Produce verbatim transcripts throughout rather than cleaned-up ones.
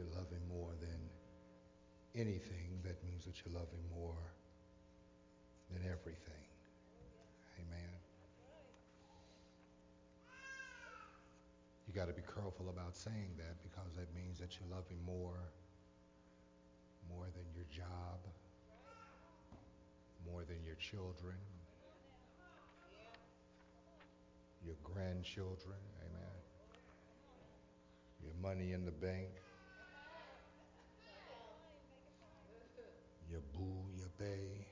you love him more than anything, that means that you love him more than everything. Amen. You got to be careful about saying that, because that means that you love him more, more than your job, more than your children, your grandchildren. Amen. Your money in the bank, your boo, your bae.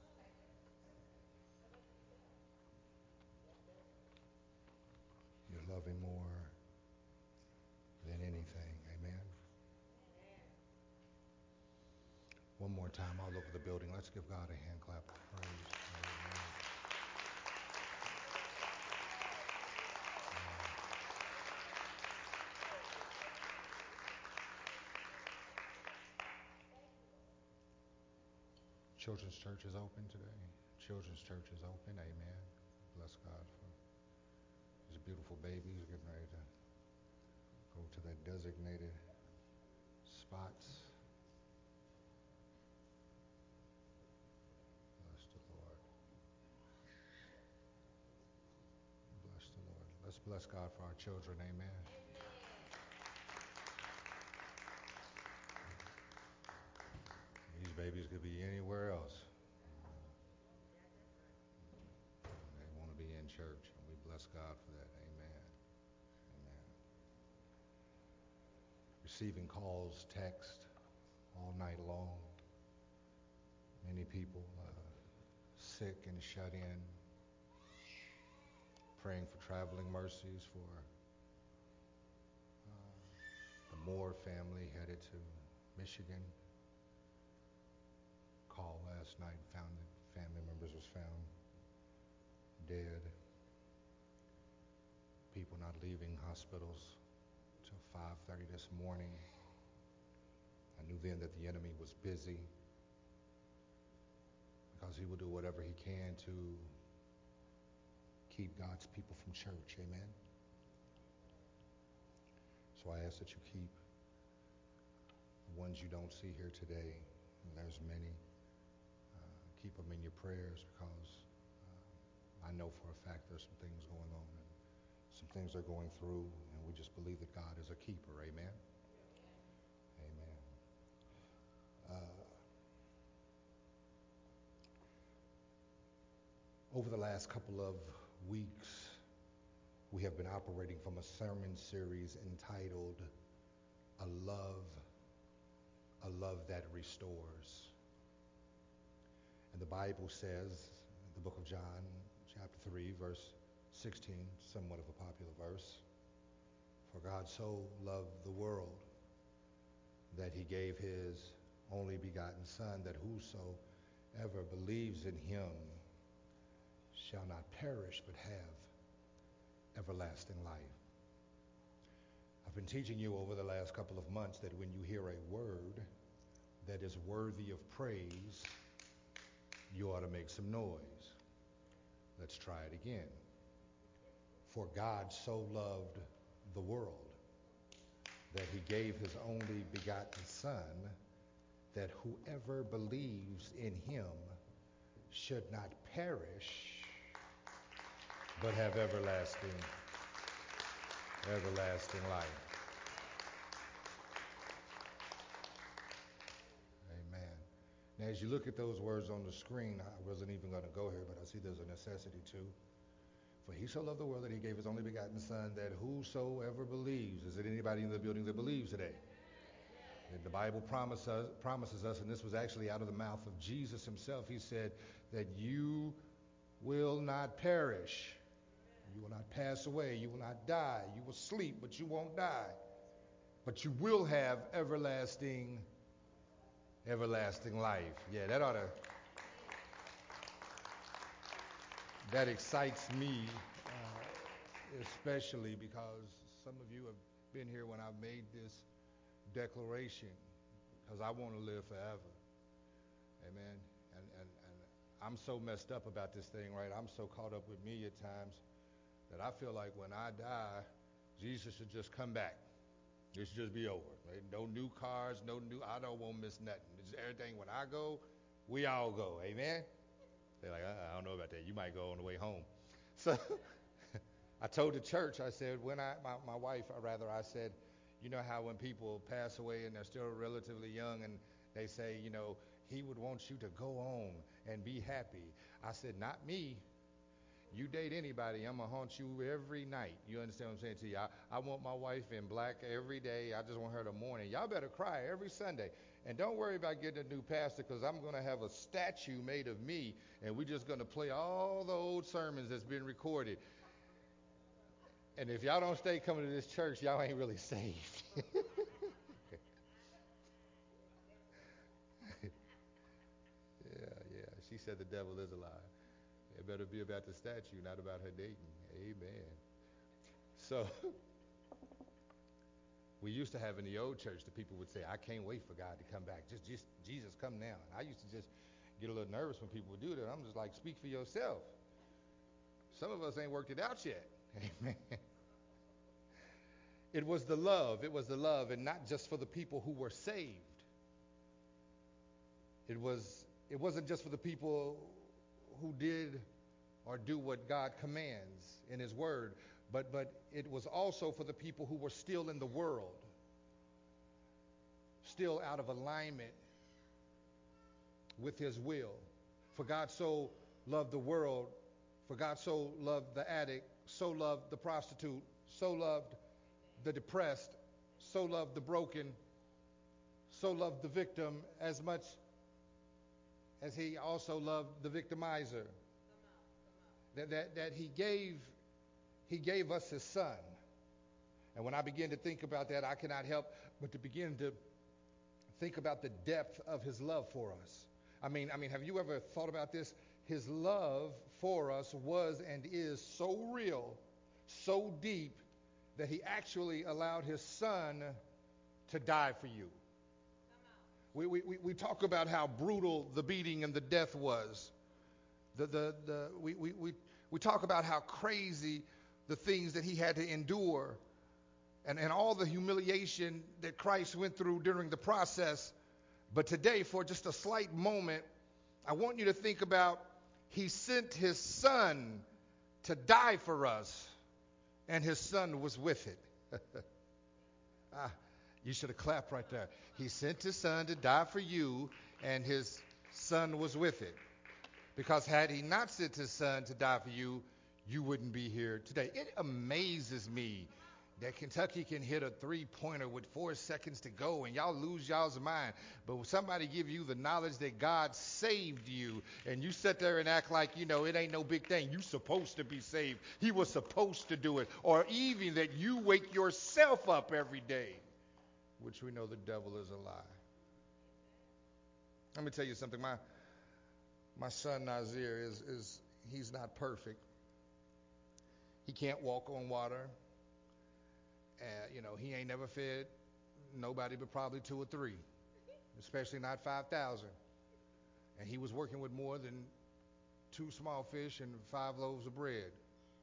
You love him more than anything. Amen. One more time all over the building. Let's give God a hand clap of praise. Amen. Children's Church is open today. Children's Church is open. Amen. Bless God for these beautiful babies getting ready to go to their designated spots. Bless the Lord. Bless the Lord. Let's bless God for our children. Amen. These babies could be anywhere else. They want to be in church, and we bless God for that. Amen. Amen. Receiving calls, text all night long. Many people uh, sick and shut in. Praying for traveling mercies for uh, the Moore family headed to Michigan. Call last night, found that family members was found dead. People not leaving hospitals till five thirty this morning. I knew then that the enemy was busy, because he will do whatever he can to keep God's people from church. Amen. So I ask that you keep the ones you don't see here today, and there's many, uh, keep them in your prayers, because uh, I know for a fact there's some things going on and some things they're going through, and we just believe that God is a keeper. Amen. Amen. Uh, over the last couple of weeks, we have been operating from a sermon series entitled A Love, A Love That Restores. And the Bible says, in the book of John, chapter three, verse sixteen, somewhat of a popular verse, for God so loved the world that he gave his only begotten Son, that whosoever believes in him shall not perish but have everlasting life. I've been teaching you over the last couple of months that when you hear a word that is worthy of praise, you ought to make some noise. Let's try it again. For God so loved the world that he gave his only begotten Son, that whoever believes in him should not perish, but have everlasting, everlasting life. Amen. Now, as you look at those words on the screen, I wasn't even going to go here, but I see there's a necessity to. For he so loved the world that he gave his only begotten Son, that whosoever believes. Is there anybody in the building that believes today? And the Bible promises, promises us, and this was actually out of the mouth of Jesus himself, he said that you will not perish. You will not pass away. You will not die. You will sleep, but you won't die. But you will have everlasting, everlasting life. Yeah, that ought to, that excites me, uh, especially because some of you have been here when I've made this declaration, because I want to live forever. Amen. And, and, and I'm so messed up about this thing, right? I'm so caught up with me at times that I feel like when I die, Jesus should just come back. It should just be over. Right? No new cars, no new. I don't want to miss nothing. It's everything. When I go, we all go. Amen. They're like, I, I don't know about that. You might go on the way home. So I told the church, I said, when I, my, my wife, or rather, I said, you know how when people pass away and they're still relatively young and they say, you know, he would want you to go on and be happy. I said, not me. You date anybody, I'm going to haunt you every night. You understand what I'm saying to you? I, I want my wife in black every day. I just want her to mourn. Y'all better cry every Sunday. And don't worry about getting a new pastor, because I'm going to have a statue made of me, and we're just going to play all the old sermons that's been recorded. And if y'all don't stay coming to this church, y'all ain't really saved. Yeah, yeah. She said the devil is a lie. It better be about the statue, not about her dating. Amen. So we used to have in the old church, the people would say, I can't wait for God to come back. Just, just Jesus, come now. And I used to just get a little nervous when people would do that. I'm just like, speak for yourself. Some of us ain't worked it out yet. Amen. It was the love. It was the love, and not just for the people who were saved. It was. It wasn't just for the people who did or do what God commands in His Word, but but it was also for the people who were still in the world, still out of alignment with His will. For God so loved the world, for God so loved the addict, so loved the prostitute, so loved the depressed, so loved the broken, so loved the victim as much as He also loved the victimizer. That, that, that he gave he gave us His Son. And when I begin to think about that, I cannot help but to begin to think about the depth of His love for us. I mean, I mean, have you ever thought about this? His love for us was and is so real, so deep, that He actually allowed His Son to die for you. We, we, we talk about how brutal the beating and the death was. The, the, the, we, we, we, we talk about how crazy the things that He had to endure, and, and all the humiliation that Christ went through during the process. But today, for just a slight moment, I want you to think about He sent His Son to die for us, and His Son was with it. ah, You should have clapped right there. He sent His Son to die for you, and His Son was with it. Because had He not sent His Son to die for you, you wouldn't be here today. It amazes me that Kentucky can hit a three-pointer with four seconds to go, and y'all lose y'all's mind. But when somebody give you the knowledge that God saved you, and you sit there and act like, you know, it ain't no big thing. You supposed to be saved. He was supposed to do it. Or even that you wake yourself up every day, which we know the devil is a lie. Let me tell you something. My my son Nazir is is he's not perfect. He can't walk on water. Uh, you know, he ain't never fed nobody but probably two or three, especially not five thousand. And he was working with more than two small fish and five loaves of bread.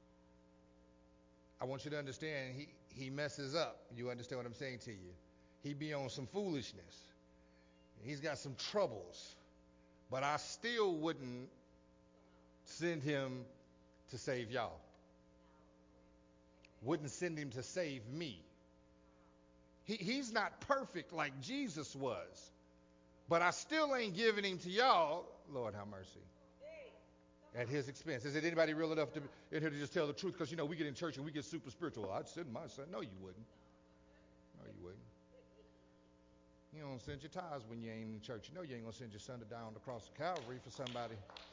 I want you to understand, he, he messes up. You understand what I'm saying to you? He be on some foolishness. He's got some troubles. But I still wouldn't send him to save y'all. Wouldn't send him to save me. He, he's not perfect like Jesus was. But I still ain't giving him to y'all. Lord have mercy. At his expense. Is it anybody real enough to in here to just tell the truth? Because, you know, we get in church and we get super spiritual. Well, I'd send my son. No, you wouldn't. No, you wouldn't. You don't send your tithes when you ain't in church. You know you ain't going to send your son to die on the cross of Calvary for somebody.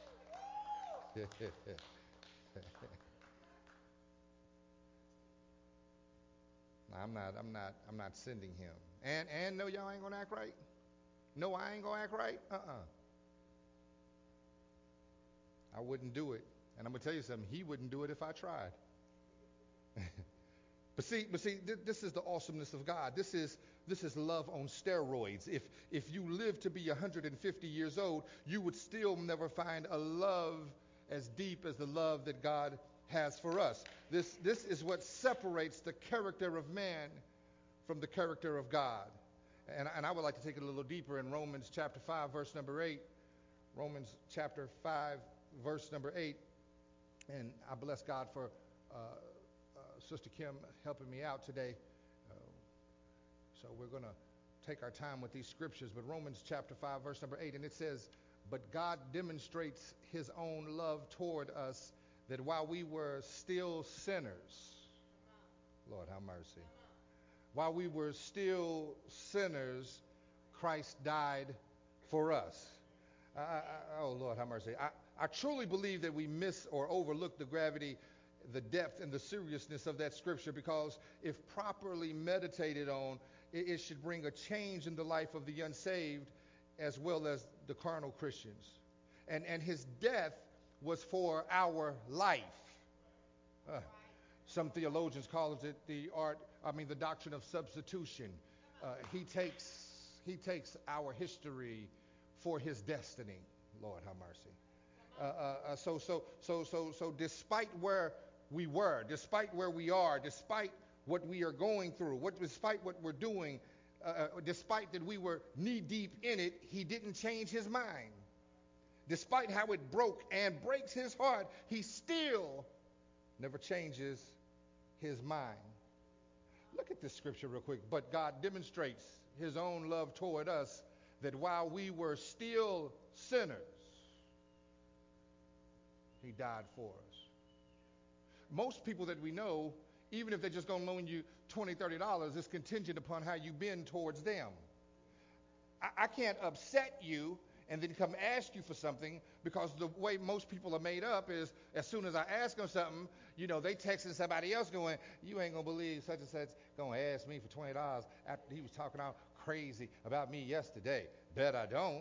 No, I'm not, I'm not, I'm not sending him. And and no, y'all ain't gonna act right. No, I ain't gonna act right. Uh-uh. I wouldn't do it. And I'm gonna tell you something, he wouldn't do it if I tried. But see, but see, th- this is the awesomeness of God. This is this is love on steroids. If if you live to be one hundred fifty years old, you would still never find a love as deep as the love that God has for us. This this is what separates the character of man from the character of God. And, and I would like to take it a little deeper in Romans chapter five, verse number eight. Romans chapter five, verse number eight. And I bless God for uh, uh, Sister Kim helping me out today. Uh, so we're going to take our time with these scriptures. But Romans chapter five, verse number eight, and it says, "But God demonstrates his own love toward us, that while we were still sinners," Lord have mercy, while we were still sinners, Christ died for us. I, I, oh, Lord have mercy. I, I truly believe that we miss or overlook the gravity, the depth, and the seriousness of that scripture, because if properly meditated on, it, it should bring a change in the life of the unsaved as well as the carnal Christians. And, and his death was for our life. Uh, some theologians call it the art, I mean, the doctrine of substitution. Uh, he takes, he takes our history for his destiny. Lord have mercy. Uh, uh, uh, so, so, so, so, so, despite where we were, despite where we are, despite what we are going through, what, despite what we're doing, uh, despite that we were knee deep in it, he didn't change his mind. Despite how it broke and breaks his heart, he still never changes his mind. Look at this scripture real quick. But God demonstrates his own love toward us, that while we were still sinners, he died for us. Most people that we know, even if they're just going to loan you twenty dollars, thirty dollars, it's contingent upon how you've been towards them. I, I can't upset you and then come ask you for something, because the way most people are made up is, as soon as I ask them something, you know, they texting somebody else going, "You ain't going to believe such and such going to ask me for twenty dollars after he was talking all crazy about me yesterday. Bet I don't."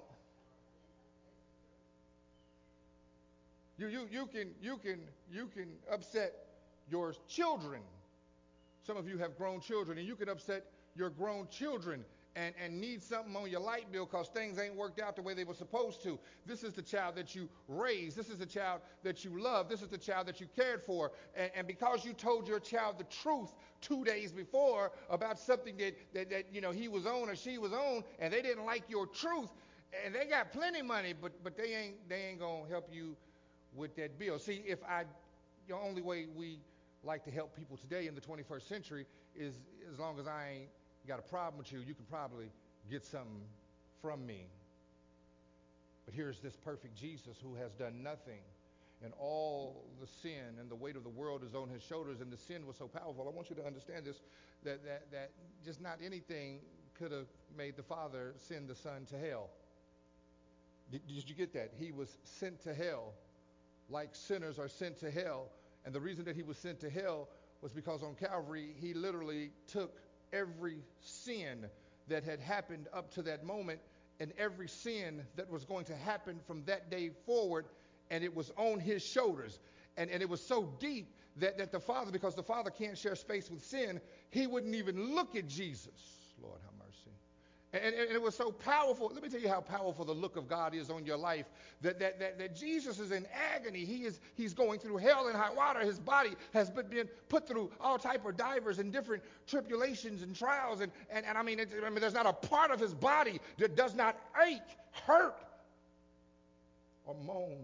You, you, you can, you can, you can upset your children. Some of you have grown children, and you can upset your grown children and, and need something on your light bill because things ain't worked out the way they were supposed to. This is the child that you raised. This is the child that you love. This is the child that you cared for. And, and because you told your child the truth two days before about something that, that, that you know he was on or she was on, and they didn't like your truth, and they got plenty of money, but but they ain't they ain't gonna help you with that bill. See, if I, the only way we like to help people today in the twenty-first century is, as long as I ain't got a problem with you, you can probably get something from me. But here's this perfect Jesus who has done nothing, and all the sin and the weight of the world is on his shoulders, and the sin was so powerful. I want you to understand this, that that, that just not anything could have made the Father send the Son to hell. Did, did you get that? He was sent to hell like sinners are sent to hell. And the reason that he was sent to hell was because on Calvary, he literally took every sin that had happened up to that moment and every sin that was going to happen from that day forward, and it was on his shoulders. And, and it was so deep that, that the Father, because the Father can't share space with sin, he wouldn't even look at Jesus. Lord have mercy. And, and it was so powerful. Let me tell you how powerful the look of God is on your life. That, that, that, that Jesus is in agony. He is he's going through hell and high water. His body has been, been put through all type of divers and different tribulations and trials. And, and, and I, mean, it, I mean, there's not a part of his body that does not ache, hurt, or moan.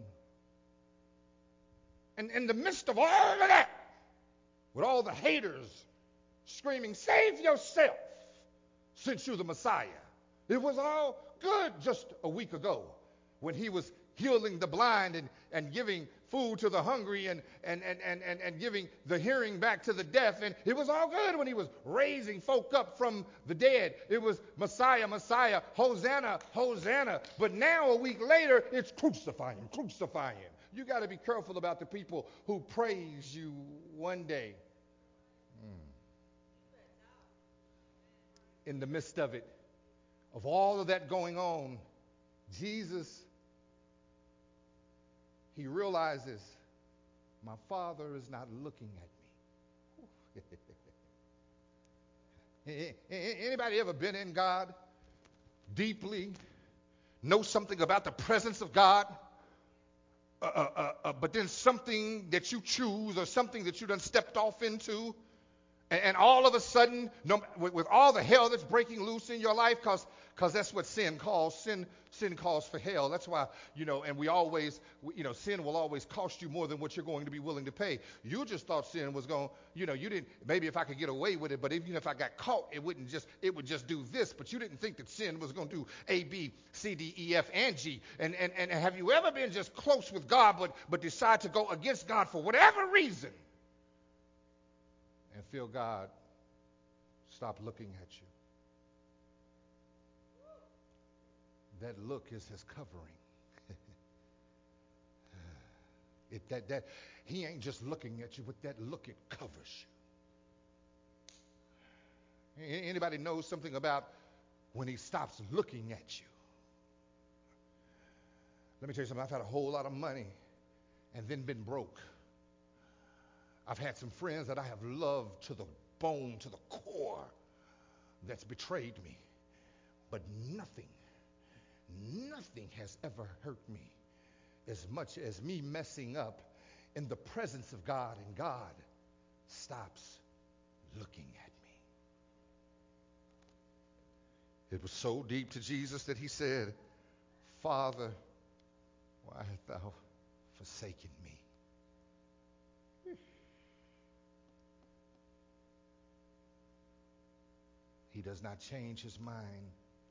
And in the midst of all of that, with all the haters screaming, "Save yourself, since you're the Messiah." It was all good just a week ago when he was healing the blind and, and giving food to the hungry and, and, and, and, and, and giving the hearing back to the deaf. And it was all good when he was raising folk up from the dead. It was Messiah, Messiah, Hosanna, Hosanna. But now a week later, it's crucify him, crucify him. You got to be careful about the people who praise you one day. In the midst of it, of all of that going on, Jesus, he realizes, my Father is not looking at me. Anybody ever been in God deeply, know something about the presence of God, uh, uh, uh, but then something that you choose or something that you done stepped off into, And, and all of a sudden, no, with, with all the hell that's breaking loose in your life, because because that's what sin calls. Sin sin calls for hell. That's why, you know, and we always, you know, sin will always cost you more than what you're going to be willing to pay. You just thought sin was going, you know, you didn't, maybe if I could get away with it, but even if I got caught, it wouldn't just, it would just do this. But you didn't think that sin was going to do A, B, C, D, E, F, and G. And, and, and have you ever been just close with God, but, but decide to go against God for whatever reason and feel God stop looking at you? That look is his covering. it, that, that, he ain't just looking at you. With that look, it covers you. Anybody knows something about when he stops looking at you? Let me tell you something. I've had a whole lot of money and then been broke. I've had some friends that I have loved to the bone, to the core, that's betrayed me. But nothing Nothing has ever hurt me as much as me messing up in the presence of God, and God stops looking at me. It was so deep to Jesus that he said, Father, why hast thou forsaken me? He does not change his mind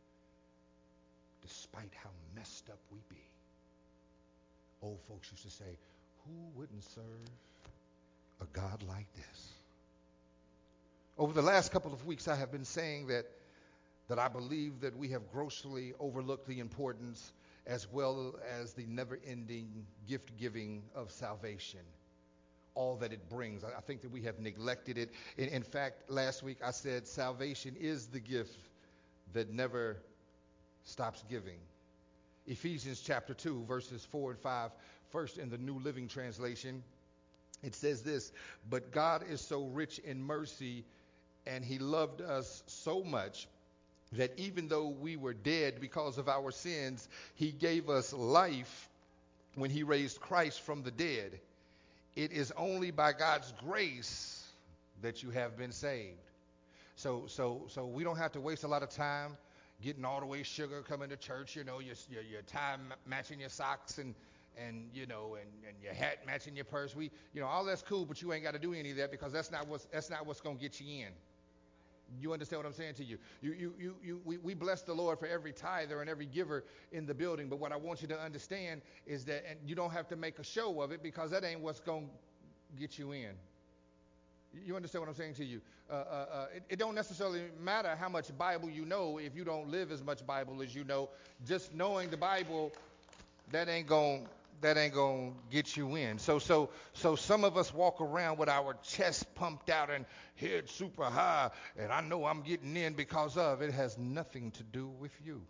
despite how messed up we be. Old folks used to say, who wouldn't serve a God like this? Over the last couple of weeks, I have been saying that, that I believe that we have grossly overlooked the importance as well as the never-ending gift-giving of salvation, all that it brings. I, I think that we have neglected it. In, in fact, last week I said salvation is the gift that never stops giving. Ephesians chapter two, verses four and five, first in the New Living Translation, it says this, but God is so rich in mercy, and he loved us so much that even though we were dead because of our sins, he gave us life when he raised Christ from the dead. It is only by God's grace that you have been saved. So, so, so we don't have to waste a lot of time getting all the way sugar, coming to church, you know, your, your, your tie matching your socks and, and you know, and, and your hat matching your purse. We, you know, all that's cool, but you ain't got to do any of that because that's not what's, that's not what's going to get you in. You understand what I'm saying to you? You, you, you, you we, we bless the Lord for every tither and every giver in the building, but what I want you to understand is that, and you don't have to make a show of it because that ain't what's going to get you in. You understand what I'm saying to you? Uh, uh, uh, it, it don't necessarily matter how much Bible you know if you don't live as much Bible as you know. Just knowing the Bible, that ain't going that ain't going to get you in. So so so some of us walk around with our chest pumped out and head super high, and I know I'm getting in because of it. Has nothing to do with you.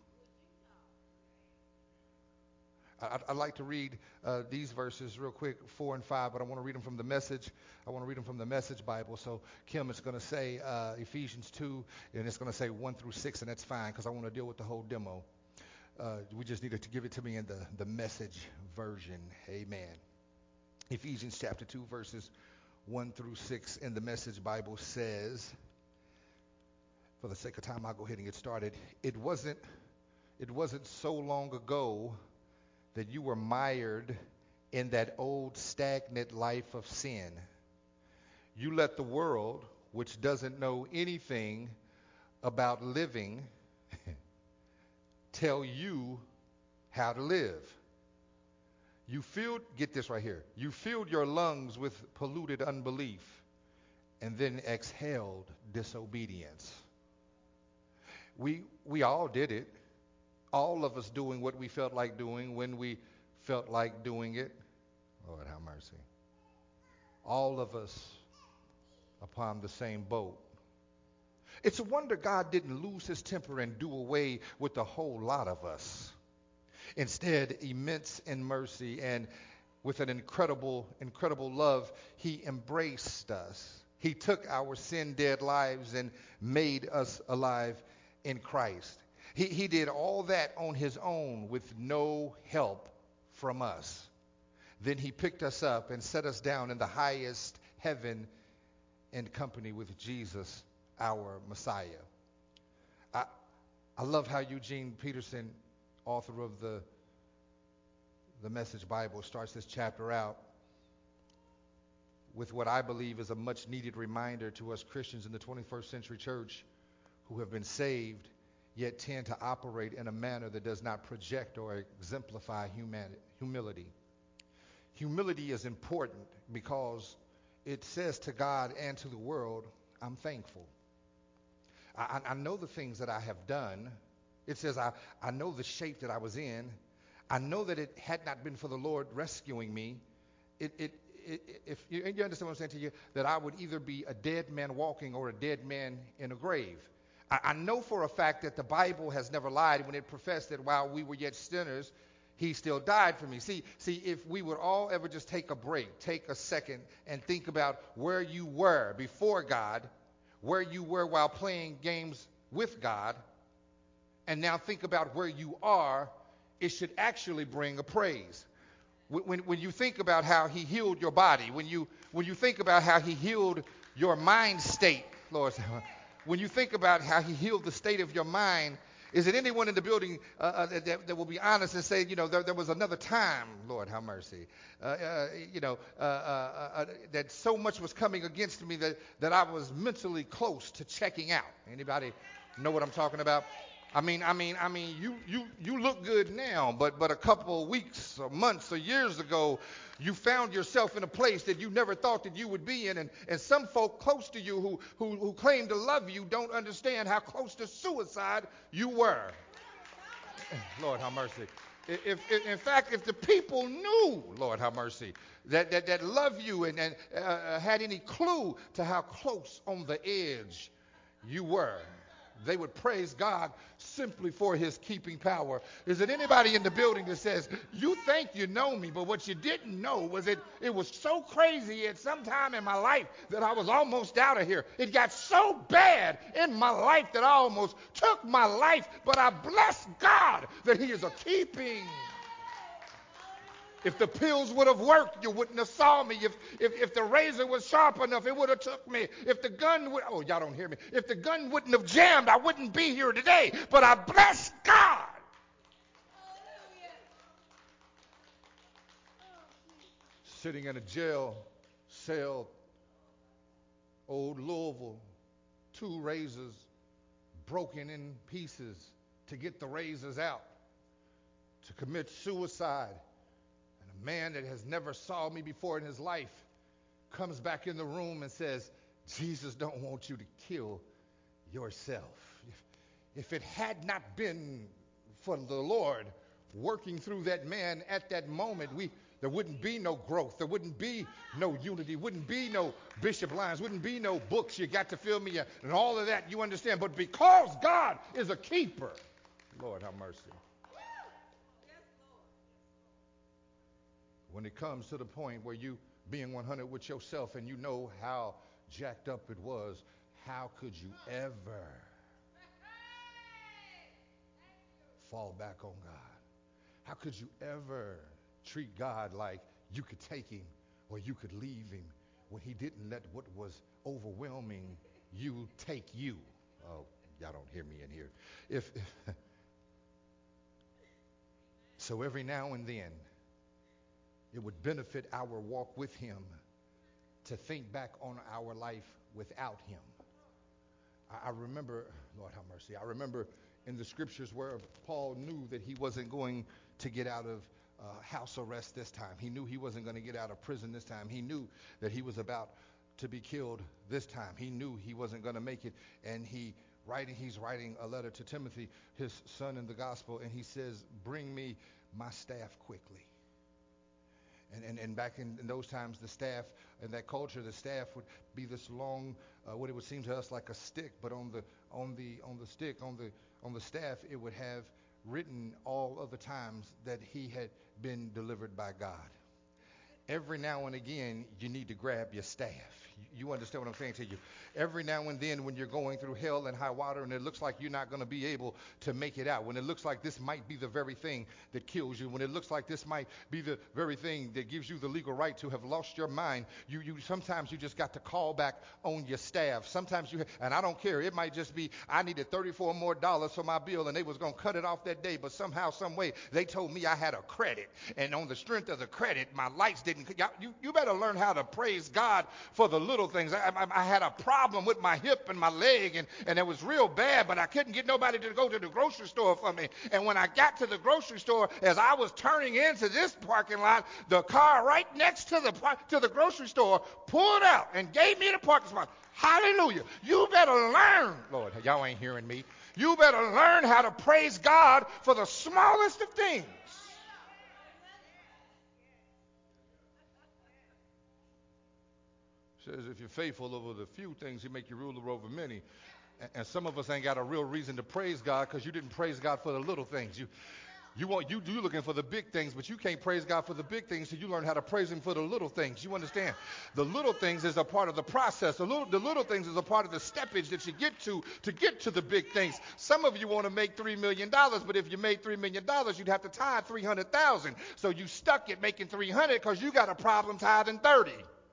I'd, I'd like to read uh, these verses real quick, four and five, but I want to read them from the Message. I want to read them from the Message Bible. So Kim is going to say uh, Ephesians two, and it's going to say one through six, and that's fine because I want to deal with the whole demo. Uh, we just needed to give it to me in the, the Message version. Amen. Ephesians chapter two, verses one through six in the Message Bible says, for the sake of time, I'll go ahead and get started. It wasn't, it wasn't so long ago that you were mired in that old stagnant life of sin. You let the world, which doesn't know anything about living, tell you how to live. You filled, get this right here, you filled your lungs with polluted unbelief and then exhaled disobedience. We, we all did it. All of us doing what we felt like doing when we felt like doing it. Lord have mercy. All of us upon the same boat. It's a wonder God didn't lose his temper and do away with a whole lot of us. Instead, immense in mercy and with an incredible, incredible love, he embraced us. He took our sin-dead lives and made us alive in Christ. He, he did all that on his own with no help from us. Then he picked us up and set us down in the highest heaven in company with Jesus, our Messiah. I, I love how Eugene Peterson, author of the, the Message Bible, starts this chapter out with what I believe is a much needed reminder to us Christians in the twenty-first century church who have been saved yet tend to operate in a manner that does not project or exemplify humanity, humility. Humility is important because it says to God and to the world, I'm thankful. I, I know the things that I have done. It says I, I know the shape that I was in. I know that it had not been for the Lord rescuing me. It, it, it, if you, and you understand what I'm saying to you, that I would either be a dead man walking or a dead man in a grave. I, I know for a fact that the Bible has never lied when it professed that while we were yet sinners, he still died for me. See, see, if we would all ever just take a break, take a second, and think about where you were before God, where you were while playing games with God, and now think about where you are, it should actually bring a praise. When, when, when you think about how he healed your body, when you, when you think about how he healed your mind state, Lord, when you think about how he healed the state of your mind, is it anyone in the building uh, uh, that, that will be honest and say, you know, there, there was another time, Lord, have mercy, uh, uh, you know, uh, uh, uh, that so much was coming against me that, that I was mentally close to checking out. Anybody know what I'm talking about? I mean, I mean, I mean, you, you, you look good now, but, but a couple of weeks or months or years ago, you found yourself in a place that you never thought that you would be in. And, and some folk close to you who, who, who claim to love you don't understand how close to suicide you were. Lord, have mercy. If, if, in fact, if the people knew, Lord, have mercy, that, that, that love you and, and uh, had any clue to how close on the edge you were, they would praise God simply for his keeping power. Is there anybody in the building that says, you think you know me, but what you didn't know was it, it was so crazy at some time in my life that I was almost out of here. It got so bad in my life that I almost took my life, but I bless God that he is a keeping. If the pills would have worked, you wouldn't have saw me. If, if, if the razor was sharp enough, it would have took me. If the gun would, oh, y'all don't hear me. If the gun wouldn't have jammed, I wouldn't be here today. But I bless God. Sitting in a jail cell, old Louisville, two razors broken in pieces to get the razors out, to commit suicide. A man that has never saw me before in his life comes back in the room and says, Jesus don't want you to kill yourself. If, if it had not been for the Lord working through that man at that moment, we there wouldn't be no growth. There wouldn't be no unity. Wouldn't be no Bishop Lyons. Wouldn't be no books. You got to fill me and all of that. You understand. But because God is a keeper, Lord have mercy. When it comes to the point where you being one hundred with yourself and you know how jacked up it was, how could you ever fall back on God? How could you ever treat God like you could take him or you could leave him when he didn't let what was overwhelming you take you? Oh, y'all don't hear me in here. If, if so every now and then, it would benefit our walk with him to think back on our life without him. I, I remember, Lord have mercy, I remember in the scriptures where Paul knew that he wasn't going to get out of uh, house arrest this time. He knew he wasn't going to get out of prison this time. He knew that he was about to be killed this time. He knew he wasn't going to make it. And he writing, he's writing a letter to Timothy, his son in the gospel, and he says, bring me my staff quickly. And, and, and back in, in those times, the staff, in that culture, the staff would be this long, uh, what it would seem to us like a stick, but on the on the on the stick, on the on the staff, it would have written all of the times that he had been delivered by God. every now and again, you need to grab your staff. You understand what I'm saying to you? Every now and then when you're going through hell and high water and it looks like you're not going to be able to make it out, when it looks like this might be the very thing that kills you, when it looks like this might be the very thing that gives you the legal right to have lost your mind, you, you sometimes you just got to call back on your staff. Sometimes you, and I don't care, it might just be I needed thirty-four more dollars for my bill and they was going to cut it off that day, but somehow, some way, they told me I had a credit. And on the strength of the credit, my lights didn't, you, you better learn how to praise God for the little things. I, I, I had a problem with my hip and my leg, and, and it was real bad, but I couldn't get nobody to go to the grocery store for me. And when I got to the grocery store, as I was turning into this parking lot, the car right next to the to the grocery store pulled out and gave me the parking spot. Hallelujah. You better learn, Lord, y'all ain't hearing me. You better learn how to praise God for the smallest of things. Says if you're faithful over the few things, he make you ruler over many. And, and some of us ain't got a real reason to praise God because you didn't praise God for the little things. You you want you you looking for the big things, but you can't praise God for the big things, so you learn how to praise him for the little things. You understand? The little things is a part of the process. The little the little things is a part of the steppage that you get to to get to the big things. Some of you want to make three million dollars, but if you made three million dollars, you'd have to tithe three hundred thousand. So you stuck at making three hundred because you got a problem tithing thirty.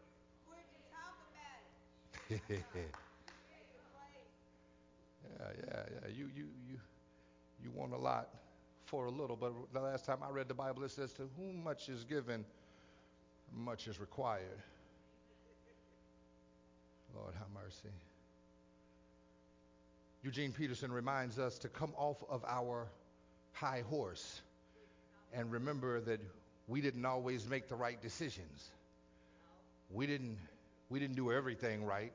yeah, yeah, yeah. You, you, you, you want a lot for a little, but the last time I read the Bible, it says, "To whom much is given, much is required." Lord, have mercy. Eugene Peterson reminds us to come off of our high horse and remember that we didn't always make the right decisions. We didn't. We didn't do everything right.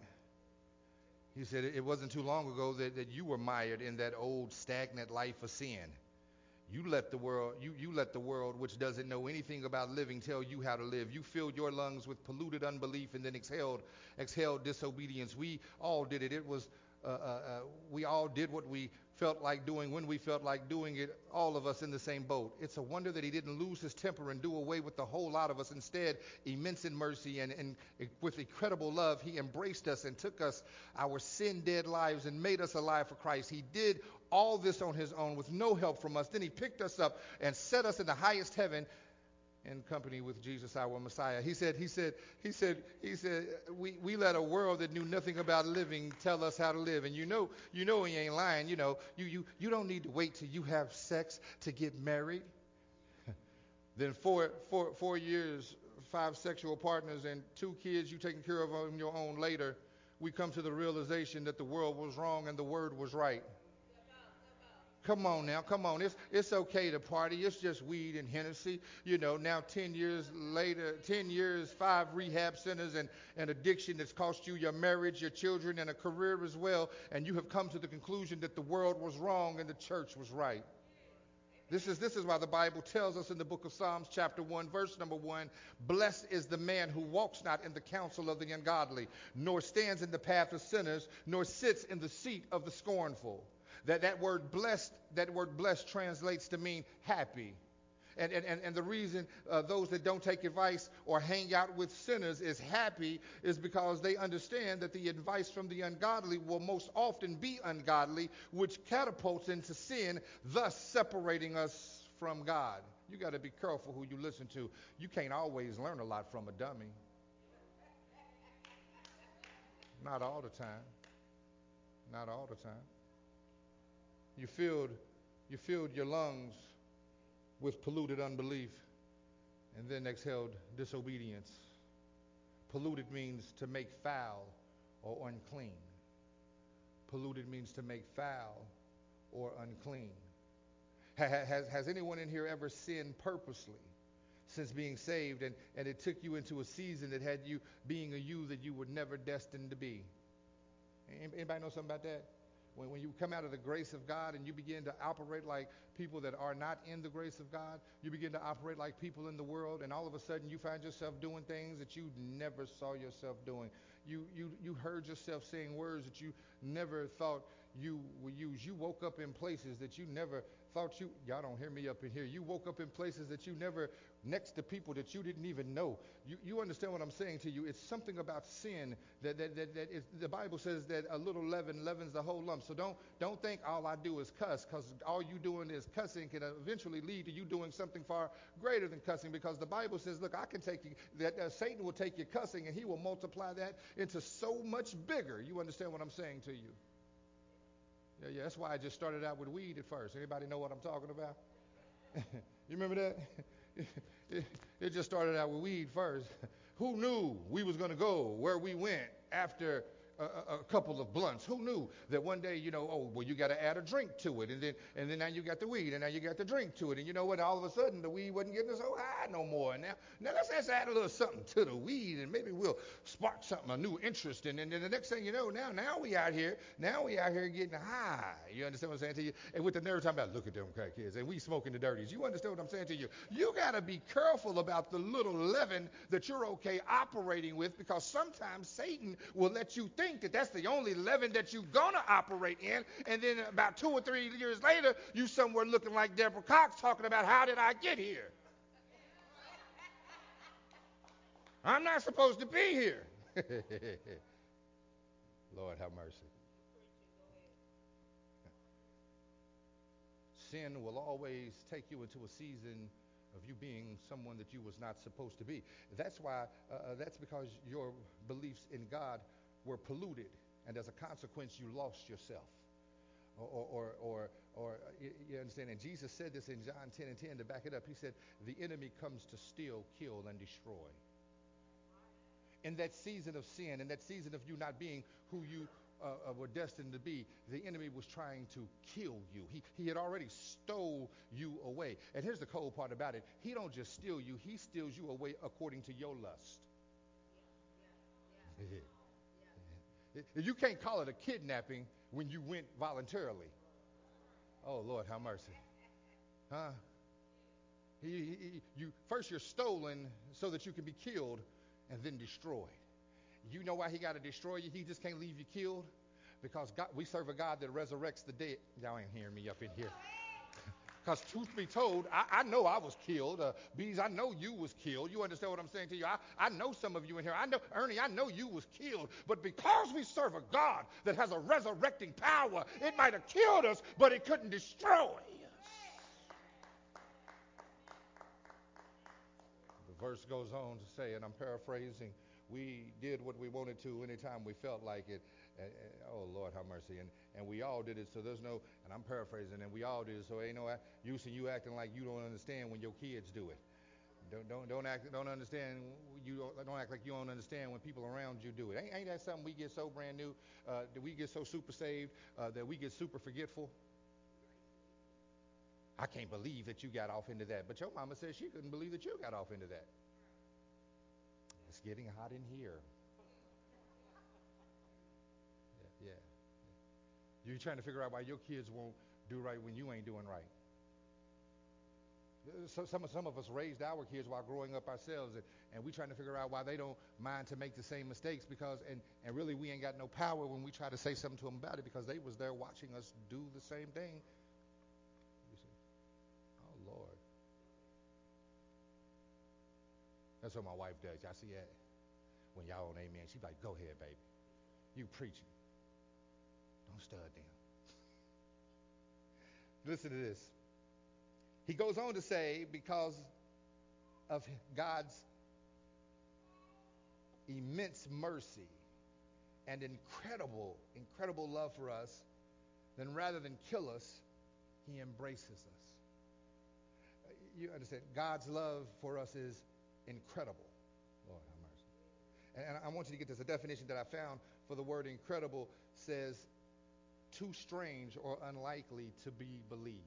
He said it wasn't too long ago that, that you were mired in that old stagnant life of sin. You let the world, you, you let the world, which doesn't know anything about living, tell you how to live. You filled your lungs with polluted unbelief and then exhaled, exhaled disobedience. We all did it. It was, uh, uh, uh, we all did what we felt like doing when we felt like doing it, all of us in the same boat. It's a wonder that he didn't lose his temper and do away with the whole lot of us. Instead, immense in mercy and, and with incredible love, he embraced us and took us, our sin-dead lives, and made us alive for Christ. He did all this on his own with no help from us. Then he picked us up and set us in the highest heaven in company with Jesus, our Messiah. He said, he said, he said, he said, we, we let a world that knew nothing about living tell us how to live. And you know, you know he ain't lying. You know, you, you, you don't need to wait till you have sex to get married. Then four, four, four years, five sexual partners, and two kids you taking care of on your own later, we come to the realization that the world was wrong and the word was right. Come on now, come on. It's it's okay to party. It's just weed and Hennessy. You know, now ten years later, ten years, five rehab centers and an addiction that's cost you your marriage, your children, and a career as well. And you have come to the conclusion that the world was wrong and the church was right. This is this is why the Bible tells us in the book of Psalms, chapter one, verse number one, blessed is the man who walks not in the counsel of the ungodly, nor stands in the path of sinners, nor sits in the seat of the scornful. That that word blessed, that word blessed translates to mean happy. And, and, and the reason uh, those that don't take advice or hang out with sinners is happy is because they understand that the advice from the ungodly will most often be ungodly, which catapults into sin, thus separating us from God. You got to be careful who you listen to. You can't always learn a lot from a dummy. Not all the time. Not all the time. You filled, you filled your lungs with polluted unbelief and then exhaled disobedience. Polluted means to make foul or unclean. Polluted means to make foul or unclean. Has, has anyone in here ever sinned purposely since being saved, and, and it took you into a season that had you being a you that you were never destined to be? Anybody know something about that? When, when you come out of the grace of God and you begin to operate like people that are not in the grace of God, you begin to operate like people in the world, and all of a sudden you find yourself doing things that you never saw yourself doing. You, you, you heard yourself saying words that you never thought you will use. You woke up in places that you never thought you, y'all don't hear me up in here. You woke up in places that you never, next to people that you didn't even know. You, you understand what I'm saying to you? It's something about sin that, that, that, that is, the Bible says that a little leaven leavens the whole lump. So don't, don't think all I do is cuss, because all you doing is cussing can eventually lead to you doing something far greater than cussing, because the Bible says, look, I can take you, that uh, Satan will take your cussing and he will multiply that into so much bigger. You understand what I'm saying to you? Yeah, yeah, that's why I just started out with weed at first. Anybody know what I'm talking about? You remember that? it, it just started out with weed first. Who knew we was going to go where we went after a, a, a couple of blunts? Who knew that one day, you know, oh, well, you got to add a drink to it, and then and then now you got the weed, and now you got the drink to it, and you know what? All of a sudden, the weed wasn't getting so high no more. And now, now let's just add a little something to the weed, and maybe we'll spark something, a new interest, and then the next thing you know, now now we out here, now we out here getting high. You understand what I'm saying to you? And with the nerve talking about, look at them crack kids, and we smoking the dirties. You understand what I'm saying to you? You got to be careful about the little leaven that you're okay operating with, because sometimes Satan will let you think that that's the only leaven that you're going to operate in, and then about two or three years later, you somewhere looking like Deborah Cox talking about, how did I get here? I'm not supposed to be here. Lord have mercy. Sin will always take you into a season of you being someone that you was not supposed to be. That's why, uh, that's because your beliefs in God were polluted, and as a consequence, you lost yourself. Or, or, or, or, you understand? And Jesus said this in John ten and ten to back it up. He said, the enemy comes to steal, kill, and destroy. In that season of sin, in that season of you not being who you uh, were destined to be, the enemy was trying to kill you. He, he had already stole you away. And here's the cold part about it. He don't just steal you. He steals you away according to your lust. You can't call it a kidnapping when you went voluntarily. Oh, Lord, have mercy. Huh? He, he, you, first you're stolen so that you can be killed and then destroyed. You know why he got to destroy you? He just can't leave you killed? Because God, we serve a God that resurrects the dead. Y'all ain't hearing me up in here. Because truth be told, I, I know I was killed. Uh, Bees, I know you was killed. You understand what I'm saying to you? I, I know some of you in here. I know, Ernie, I know you was killed. But because we serve a God that has a resurrecting power, it might have killed us, but it couldn't destroy us. The verse goes on to say, and I'm paraphrasing, we did what we wanted to anytime we felt like it. Uh, uh, oh, Lord, have mercy. And and we all did it, so there's no, and I'm paraphrasing, and we all did it, so ain't no use in you acting like you don't understand when your kids do it. Don't don't don't act don't understand you don't, don't act like you don't understand when people around you do it. Ain't, ain't that something we get so brand new, uh, that we get so super saved, uh, that we get super forgetful? I can't believe that you got off into that, but your mama said she couldn't believe that you got off into that. It's getting hot in here. Yeah, yeah. You're trying to figure out why your kids won't do right when you ain't doing right. So some, some of us raised our kids while growing up ourselves, and, and we trying to figure out why they don't mind to make the same mistakes, because, and, and really we ain't got no power when we try to say something to them about it, because they was there watching us do the same thing. You see, oh Lord. That's what my wife does. Y'all see that? When y'all on amen, she's like, go ahead, baby. You preaching. Don't stud them. Listen to this. He goes on to say, because of God's immense mercy and incredible, incredible love for us, then rather than kill us, he embraces us. You understand? God's love for us is incredible. Lord have mercy. And I want you to get this. A definition that I found for the word incredible says, too strange or unlikely to be believed.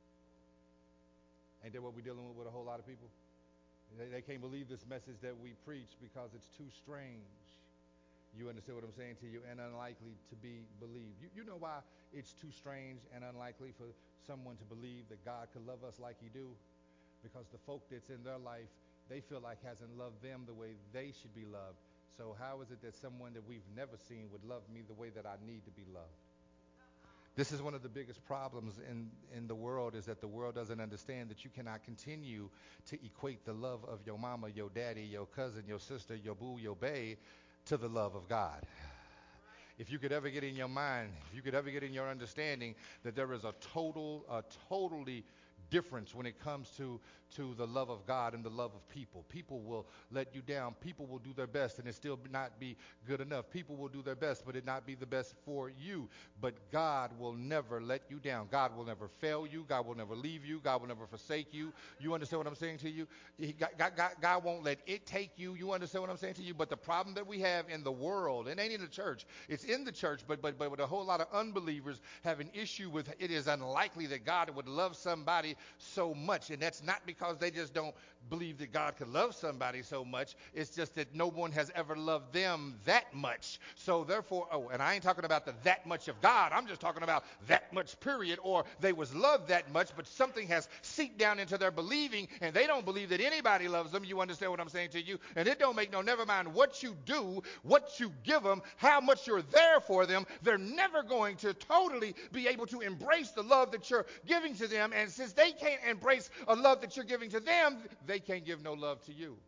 Ain't that what we're dealing with with a whole lot of people? They, they can't believe this message that we preach because it's too strange. You understand what I'm saying to you? And unlikely to be believed. You, you know why it's too strange and unlikely for someone to believe that God could love us like he do? Because the folk that's in their life, they feel like hasn't loved them the way they should be loved. So how is it that someone that we've never seen would love me the way that I need to be loved? This is one of the biggest problems in, in the world, is that the world doesn't understand that you cannot continue to equate the love of your mama, your daddy, your cousin, your sister, your boo, your bae to the love of God. If you could ever get in your mind, if you could ever get in your understanding that there is a total, a totally difference when it comes to, to the love of God and the love of people. People will let you down. People will do their best and it still not be good enough. People will do their best, but it not be the best for you. But God will never let you down. God will never fail you. God will never leave you. God will never forsake you. You understand what I'm saying to you? He, God, God, God won't let it take you. You understand what I'm saying to you? But the problem that we have in the world, it ain't in the church. It's in the church, but, but, but with a whole lot of unbelievers have an issue with it is unlikely that God would love somebody so much. And that's not because they just don't believe that God could love somebody so much. It's just that no one has ever loved them that much. So therefore, oh, and I ain't talking about the that much of God. I'm just talking about that much period, or they was loved that much, but something has seeped down into their believing and they don't believe that anybody loves them. You understand what I'm saying to you? And it don't make no, never mind what you do, what you give them, how much you're there for them, they're never going to totally be able to embrace the love that you're giving to them. And since they can't embrace a love that you're giving to them, they can't give no love to you.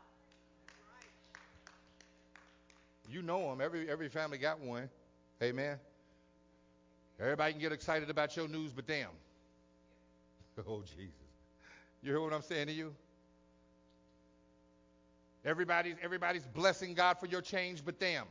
You know them. Every every family got one. Amen. Everybody can get excited about your news, but them. Oh, Jesus. You hear what I'm saying to you? Everybody's everybody's blessing God for your change, but them.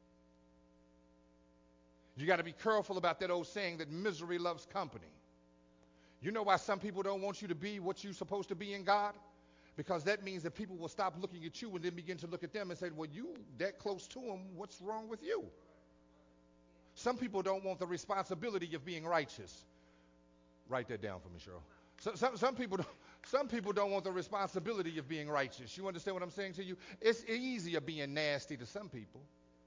You got to be careful about that old saying that misery loves company. You know why some people don't want you to be what you're supposed to be in God? Because that means that people will stop looking at you and then begin to look at them and say, well, you that close to them, what's wrong with you? Some people don't want the responsibility of being righteous. Write that down for me, Cheryl. So, some, some, people don't, some people don't want the responsibility of being righteous. You understand what I'm saying to you? It's easier being nasty to some people.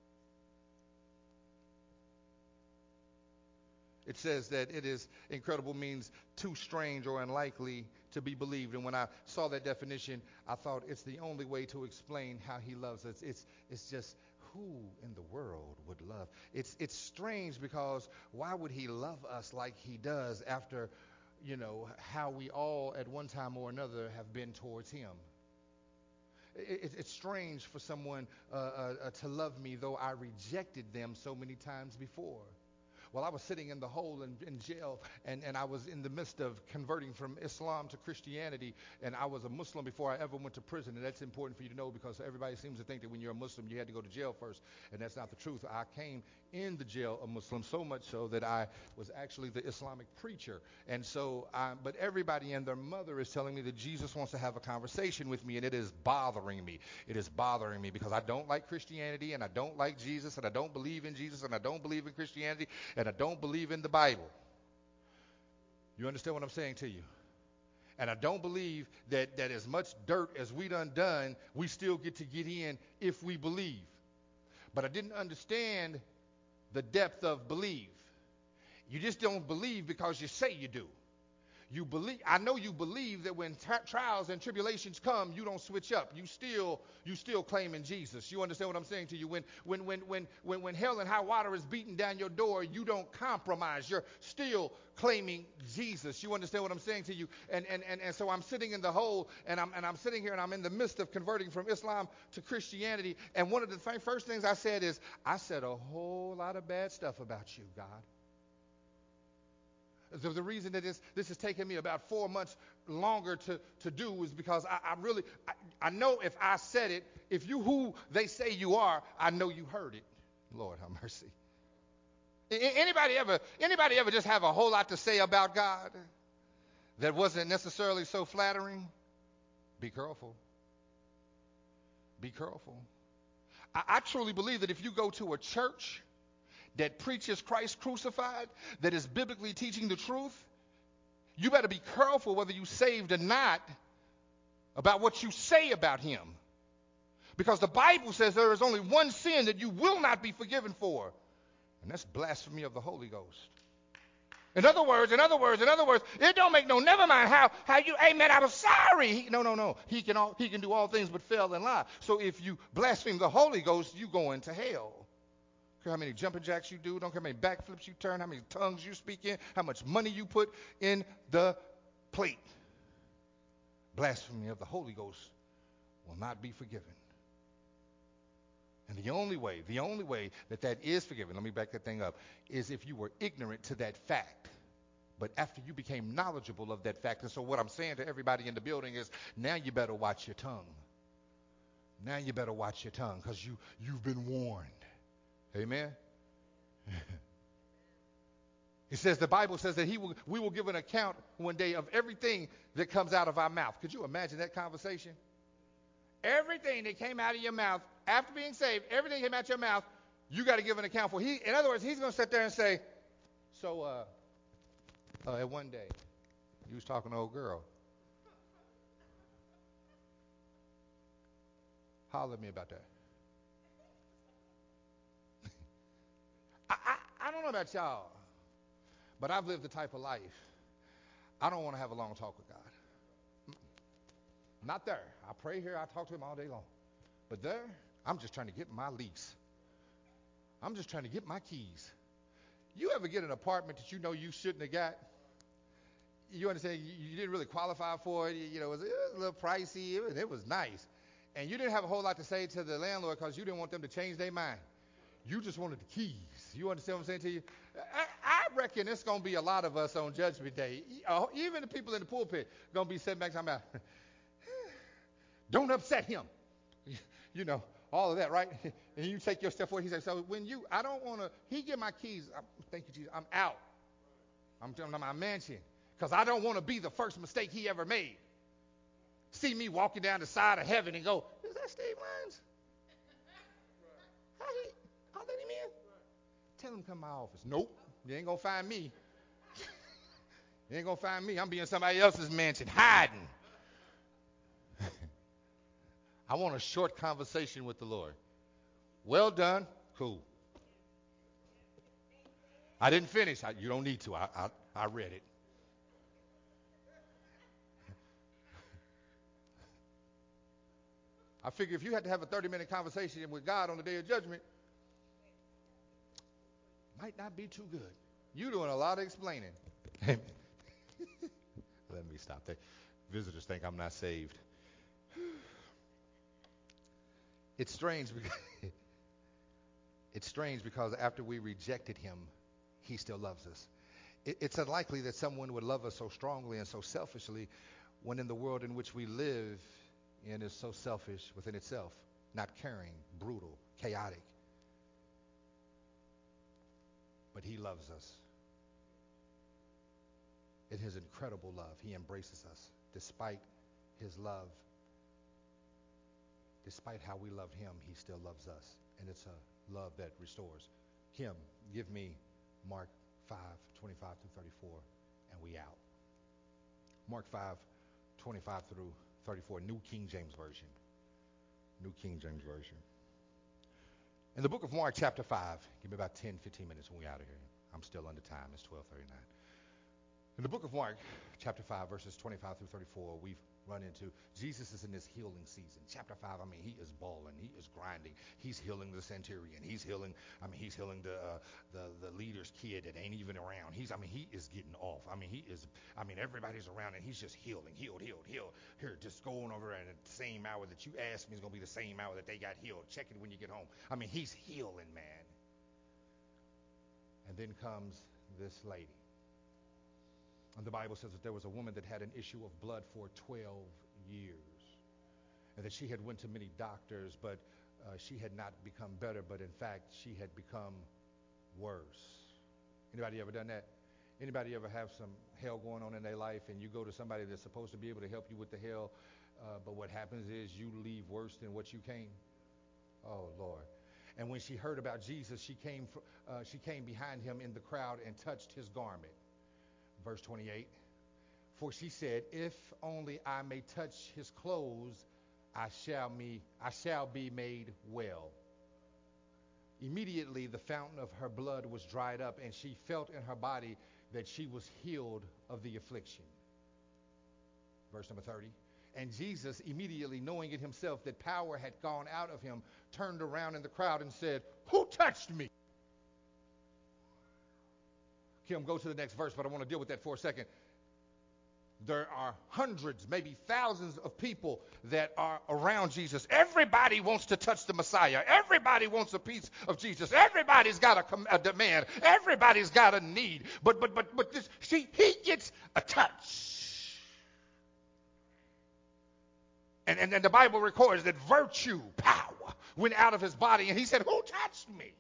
It says that it is incredible means too strange or unlikely to be believed. And when I saw that definition, I thought it's the only way to explain how he loves us. It's it's just who in the world would love? It's it's strange because why would he love us like he does after, you know, how we all at one time or another have been towards him? It, it's strange for someone uh, uh, uh, to love me, though I rejected them so many times before. Well, I was sitting in the hole in, in jail, and, and I was in the midst of converting from Islam to Christianity, and I was a Muslim before I ever went to prison, and that's important for you to know because everybody seems to think that when you're a Muslim, you had to go to jail first, and that's not the truth. I came in the jail a Muslim, so much so that I was actually the Islamic preacher, and so, I, but everybody and their mother is telling me that Jesus wants to have a conversation with me, and it is bothering me. It is bothering me because I don't like Christianity, and I don't like Jesus, and I don't believe in Jesus, and I don't believe in Christianity, and I don't believe in the Bible. You understand what I'm saying to you? And I don't believe that, that as much dirt as we done done, we still get to get in if we believe. But I didn't understand the depth of believe. You just don't believe because you say you do. You believe. I know you believe that when t- trials and tribulations come, you don't switch up. You still, you still claim in Jesus. You understand what I'm saying to you? When, when, when, when, when, when hell and high water is beating down your door, you don't compromise. You're still claiming Jesus. You understand what I'm saying to you? And and and, and so I'm sitting in the hole, and I'm and I'm sitting here, and I'm in the midst of converting from Islam to Christianity. And one of the th- first things I said is, I said a whole lot of bad stuff about you, God. The, the reason that this, this has taken me about four months longer to, to do is because I, I really, I, I know if I said it, if you who they say you are, I know you heard it. Lord have mercy. Anybody ever, anybody ever just have a whole lot to say about God that wasn't necessarily so flattering? Be careful. Be careful. I, I truly believe that if you go to a church that preaches Christ crucified, that is biblically teaching the truth, you better be careful whether you saved or not about what you say about him. Because the Bible says there is only one sin that you will not be forgiven for, and that's blasphemy of the Holy Ghost. In other words, in other words, in other words, it don't make no, never mind how, how you, hey man, I was sorry. He, no, no, no. He can, all, he can do all things but fail and lie. So if you blaspheme the Holy Ghost, you go into hell. care how many jumping jacks you do. Don't care how many backflips you turn, how many tongues you speak in, how much money you put in the plate. Blasphemy of the Holy Ghost will not be forgiven. And the only way, the only way that that is forgiven, let me back that thing up, is if you were ignorant to that fact. But after you became knowledgeable of that fact. And so what I'm saying to everybody in the building is, now you better watch your tongue. Now you better watch your tongue, because you, you've been warned. Amen? It says, the Bible says that he will, we will give an account one day of everything that comes out of our mouth. Could you imagine that conversation? Everything that came out of your mouth after being saved, everything that came out your mouth, you got to give an account for. He, in other words, he's going to sit there and say, so uh, uh, at one day, you was talking to an old girl. Holler at me about that. I, I, I don't know about y'all, but I've lived the type of life. I don't want to have a long talk with God. Not there. I pray here. I talk to him all day long. But there, I'm just trying to get my lease. I'm just trying to get my keys. You ever get an apartment that you know you shouldn't have got? You understand? You, you didn't really qualify for it. You, you know, it was, it was a little pricey. It was, it was nice. And you didn't have a whole lot to say to the landlord because you didn't want them to change their mind. You just wanted the keys. You understand what I'm saying to you? I, I reckon it's going to be a lot of us on Judgment Day. Even the people in the pulpit going to be sitting back talking about, don't upset him. You know, all of that, right? And you take your stuff away. He says, so when you, I don't want to, he give my keys. I, thank you, Jesus. I'm out. I'm telling him my mansion. Because I don't want to be the first mistake he ever made. See me walking down the side of heaven and go, is that Steve Lyons? How he, I'll let him in. Tell him to come to my office. Nope. You ain't going to find me. You ain't going to find me. I'm being somebody else's mansion, hiding. I want a short conversation with the Lord. Well done. Cool. I didn't finish. I, you don't need to. I, I, I read it. I figure if you had to have a thirty-minute conversation with God on the day of judgment, might not be too good. You're doing a lot of explaining. Let me stop there. Visitors think I'm not saved. It's strange because it's strange because after we rejected him, he still loves us. It, it's unlikely that someone would love us so strongly and so selfishly when in the world in which we live in is so selfish within itself, not caring, brutal, chaotic. But he loves us. In his incredible love, he embraces us despite his love. Despite how we loved him, he still loves us. And it's a love that restores. Kim, give me Mark five, twenty-five through thirty-four, and we out. Mark five, twenty-five through thirty-four, New King James Version. New King James Version. In the book of Mark, chapter five, give me about ten, fifteen minutes when we're out of here. I'm still under time. It's twelve thirty-nine. In the book of Mark, chapter five, verses twenty-five through thirty-four, we've run into Jesus is in this healing season. Chapter five, I mean, he is balling. He is grinding. He's healing the centurion. He's healing, I mean, he's healing the uh, the the leader's kid that ain't even around. He's, I mean, he is getting off. I mean, he is, I mean, everybody's around and he's just healing, healed, healed, healed. Here, just going over and at the same hour that you asked me is going to be the same hour that they got healed. Check it when you get home. I mean, he's healing, man. And then comes this lady. And the Bible says that there was a woman that had an issue of blood for twelve years. And that she had went to many doctors, but uh, she had not become better, but in fact, she had become worse. Anybody ever done that? Anybody ever have some hell going on in their life and you go to somebody that's supposed to be able to help you with the hell, uh, but what happens is you leave worse than what you came? Oh, Lord. And when she heard about Jesus, she came, fr- uh, she came behind him in the crowd and touched his garment. Verse twenty-eight, for she said, if only I may touch his clothes, I shall, me, I shall be made well. Immediately the fountain of her blood was dried up, and she felt in her body that she was healed of the affliction. Verse number thirty, and Jesus, immediately knowing in himself that power had gone out of him, turned around in the crowd and said, who touched me? Kim, go to the next verse, but I want to deal with that for a second. There are hundreds, maybe thousands of people that are around Jesus. Everybody wants to touch the Messiah. Everybody wants a piece of Jesus. Everybody's got a, com- a demand. Everybody's got a need. But but but but this, she, he gets a touch. And, and and the Bible records that virtue, power, went out of his body, and he said, "Who touched me?"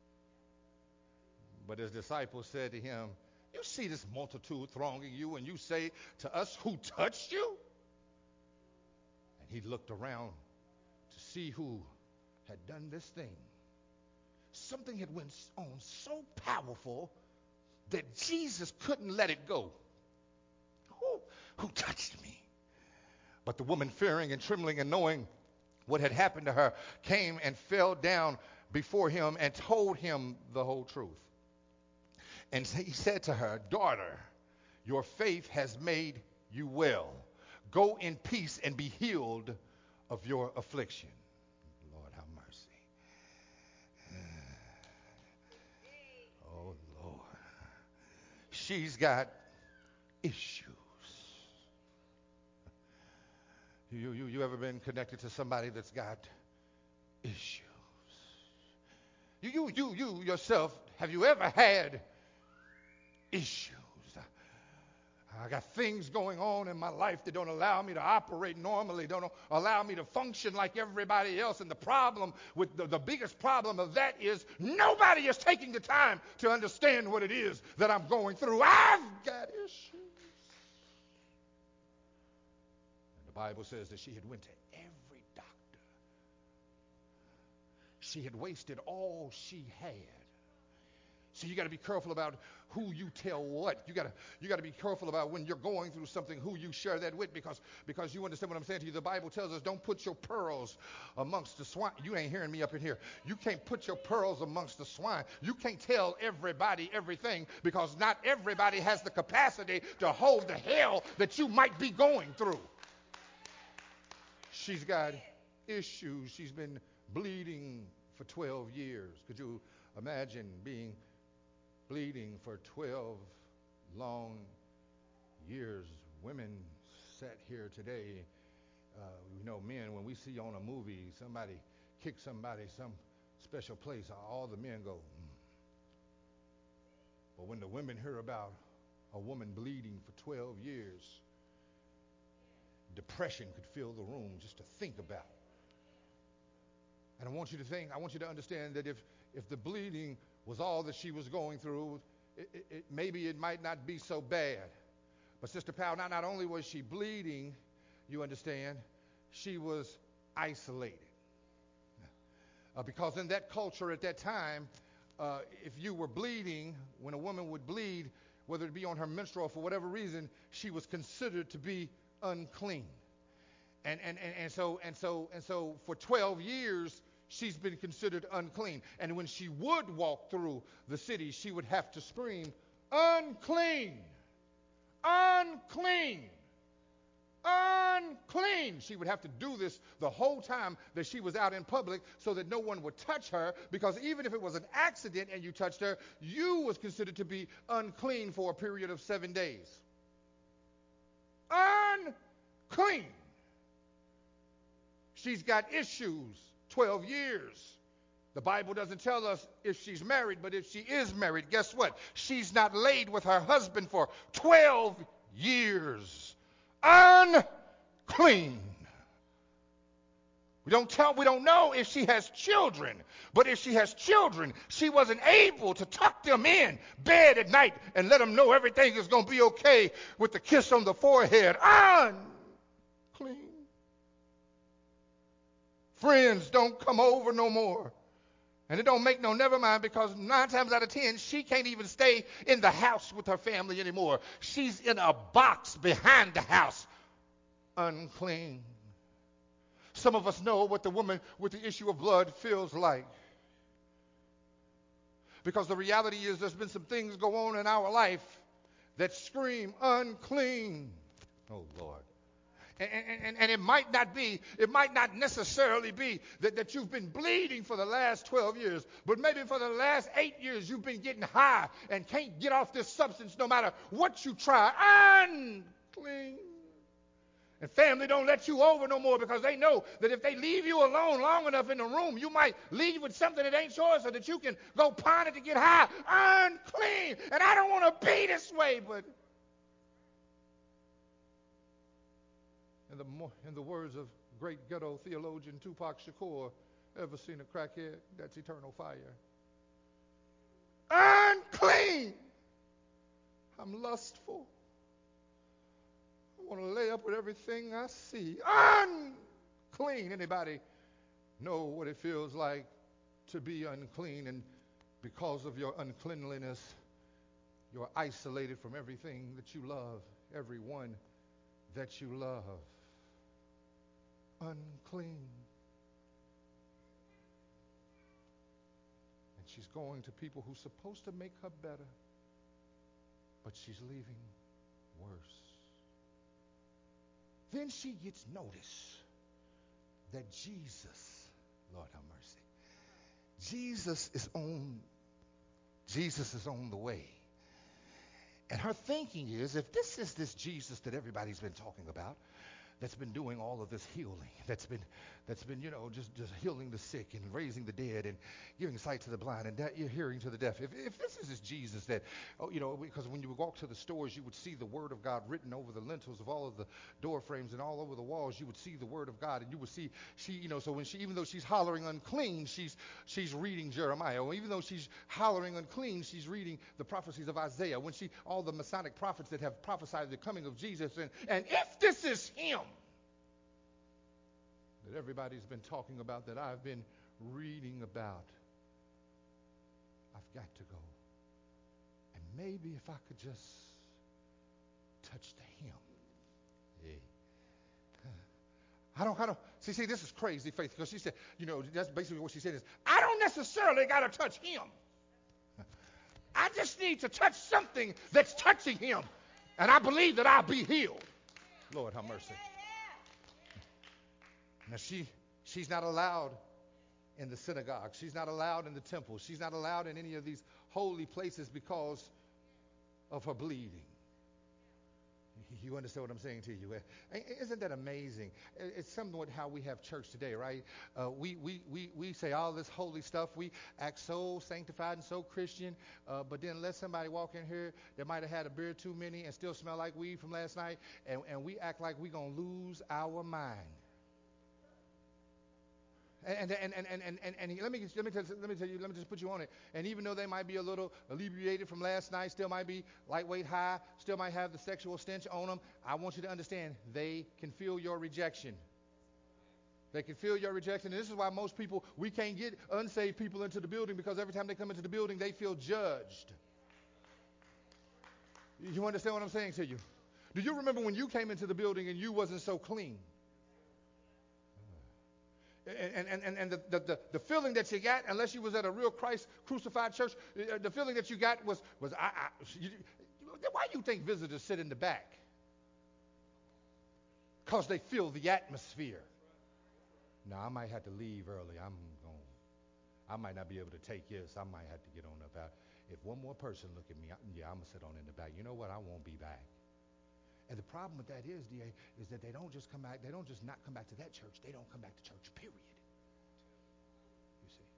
But his disciples said to him, "You see this multitude thronging you, and you say to us, 'Who touched you?'" And he looked around to see who had done this thing. Something had went on so powerful that Jesus couldn't let it go. Who, who touched me? But the woman, fearing and trembling and knowing what had happened to her, came and fell down before him and told him the whole truth. And he said to her, "Daughter, your faith has made you well. Go in peace and be healed of your affliction." Lord, have mercy. Oh, Lord. She's got issues. You, you, you ever been connected to somebody that's got issues? You, you, you, you yourself, have you ever had issues? I got things going on in my life that don't allow me to operate normally, don't allow me to function like everybody else. And the problem with the, the biggest problem of that is nobody is taking the time to understand what it is that I'm going through. I've got issues. And the Bible says that she had went to every doctor. She had wasted all she had. So you got to be careful about who you tell what. You got to you got to be careful about when you're going through something, who you share that with, because because you understand what I'm saying to you. The Bible tells us, don't put your pearls amongst the swine. You ain't hearing me up in here. You can't put your pearls amongst the swine. You can't tell everybody everything, because not everybody has the capacity to hold the hell that you might be going through. She's got issues. She's been bleeding for twelve years. Could you imagine being bleeding for twelve long years? Women sat here today, uh, you know, men, when we see on a movie somebody kick somebody some special place, all the men go, mm. But when the women hear about a woman bleeding for twelve years, depression could fill the room just to think about it. And I want you to think, I want you to understand that if, if the bleeding was all that she was going through, it, it, it, maybe it might not be so bad. But Sister Powell, not, not only was she bleeding, you understand, she was isolated. Uh, because in that culture at that time, uh, if you were bleeding, when a woman would bleed, whether it be on her menstrual or for whatever reason, she was considered to be unclean. And and, and, and so and so and so for twelve years, she's been considered unclean. And when she would walk through the city, she would have to scream, "Unclean! Unclean! Unclean!" She would have to do this the whole time that she was out in public so that no one would touch her, because even if it was an accident and you touched her, you was considered to be unclean for a period of seven days. Unclean! She's got issues. twelve years. The Bible doesn't tell us if she's married, but if she is married, guess what? She's not laid with her husband for twelve years. Unclean. We don't tell, we don't know if she has children, but if she has children, she wasn't able to tuck them in bed at night and let them know everything is going to be okay with the kiss on the forehead. Unclean. Friends don't come over no more. And it don't make no never mind, because nine times out of ten, she can't even stay in the house with her family anymore. She's in a box behind the house. Unclean. Some of us know what the woman with the issue of blood feels like. Because the reality is there's been some things go on in our life that scream unclean. Oh, Lord. And, and, and it might not be, it might not necessarily be that, that you've been bleeding for the last twelve years, but maybe for the last eight years you've been getting high and can't get off this substance no matter what you try. Unclean. And family don't let you over no more because they know that if they leave you alone long enough in the room, you might leave with something that ain't yours so that you can go pawn it to get high. Unclean. And I don't want to be this way, but in the, in the words of great ghetto theologian Tupac Shakur, ever seen a crackhead? That's eternal fire. Unclean. I'm lustful. I want to lay up with everything I see. Unclean. Anybody know what it feels like to be unclean? And because of your uncleanliness, you're isolated from everything that you love, everyone that you love. Unclean. And she's going to people who's supposed to make her better, but she's leaving worse. Then she gets notice that Jesus, Lord have mercy, Jesus is on, Jesus is on the way. And her thinking is, if this is this Jesus that everybody's been talking about, that's been doing all of this healing, that's been, that's been, you know, just, just healing the sick and raising the dead and giving sight to the blind and that you're hearing to the deaf. If, if this is this Jesus that, oh, you know, because when you would walk to the stores, you would see the Word of God written over the lintels of all of the door frames and all over the walls. You would see the Word of God, and you would see she, you know, so when she, even though she's hollering unclean, she's she's reading Jeremiah. Or even though she's hollering unclean, she's reading the prophecies of Isaiah. When she, all the Messianic prophets that have prophesied the coming of Jesus, and and if this is him that everybody's been talking about, that I've been reading about, I've got to go. And maybe if I could just touch the hem. Hey. I don't, I don't, see, see, this is crazy faith, because she said, you know, that's basically what she said is, I don't necessarily got to touch him. I just need to touch something that's touching him, and I believe that I'll be healed. Lord have mercy. Now, she, she's not allowed in the synagogue. She's not allowed in the temple. She's not allowed in any of these holy places because of her bleeding. You understand what I'm saying to you? Isn't that amazing? It's somewhat how we have church today, right? Uh, we, we, we, we say all this holy stuff. We act so sanctified and so Christian, uh, but then let somebody walk in here that might have had a beer too many and still smell like weed from last night, and, and we act like we're going to lose our mind. And and, and, and, and, and and let me let me tell let me tell you let me just put you on it. And even though they might be a little alleviated from last night, still might be lightweight high, still might have the sexual stench on them, I want you to understand they can feel your rejection. They can feel your rejection. And this is why most people, we can't get unsaved people into the building, because every time they come into the building, they feel judged. You understand what I'm saying to you? Do you remember when you came into the building and you wasn't so clean? And, and, and, and the, the, the feeling that you got, unless you was at a real Christ crucified church, the feeling that you got was, was I, I, you, why do you think visitors sit in the back? Because they feel the atmosphere. Now, I might have to leave early. I'm going. I might not be able to take this. I might have to get on up out. If one more person look at me, I, yeah, I'm going to sit on in the back. You know what? I won't be back. And the problem with that is, D A, is that they don't just come back, they don't just not come back to that church, they don't come back to church, period. You see.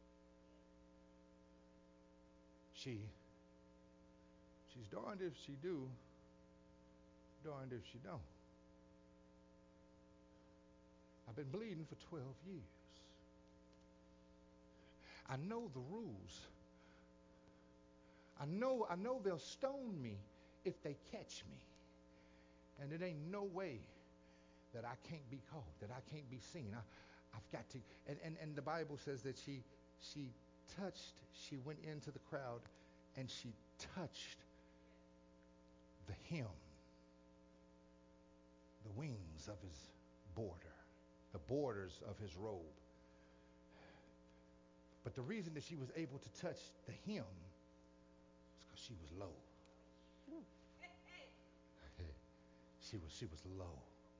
She, she's darned if she do, darned if she don't. I've been bleeding for twelve years. I know the rules. I know, I know they'll stone me if they catch me. And it ain't no way that I can't be caught, that I can't be seen. I, I've got to. And, and, and the Bible says that she she touched, she went into the crowd and she touched the hem, the wings of his border, the borders of his robe. But the reason that she was able to touch the hem is because she was low. She was, she was low.